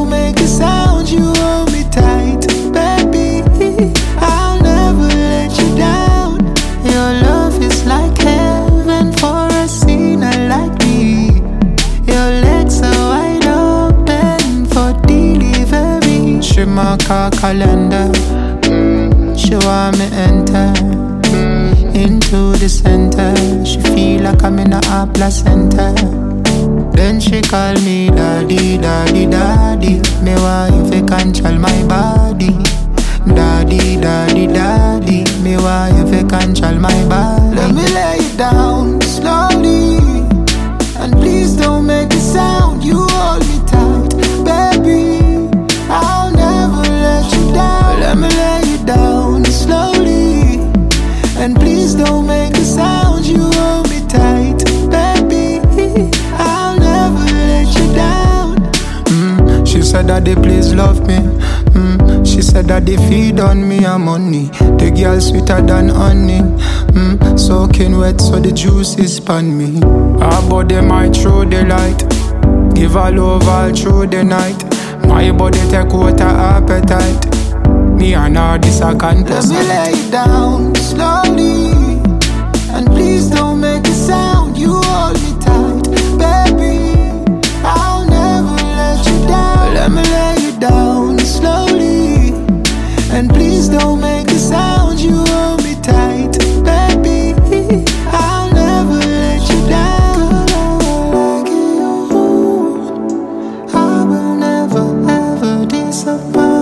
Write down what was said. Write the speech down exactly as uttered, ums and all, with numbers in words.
don't make a sound, you hold me tight, baby. I'll never let you down. Your love is like heaven for a sinner like me. Your legs are wide open for delivery. She mark her calendar, she want me enter into the center. She feel like I'm in a placenta. Then she call me daddy, daddy, daddy. Me want you fi control my body. Daddy, daddy, daddy. Me want you fi control my body. Let me lay it down slowly, and please don't make a sound. You hold me tight, baby. I'll never let you down. Let me lay it down slowly, and please don't make a sound. You hold me tight, baby. I'll never let you down. Mm, she said that they please love me. Mm, she said that they feed on me and money. The girl sweeter than honey. Mm, soaking wet so the juice is upon me. Her body might throw the light, give her love all through the night. My body take out her appetite. Me and her this a contest. Let me lay it down slowly, and please don't make a sound. You hold me tight, baby. I'll never let you down. Let me lay it down slowly, and please don't make a sound. You hold me tight, baby. I'll never let you down. Like you, I will never ever disappoint.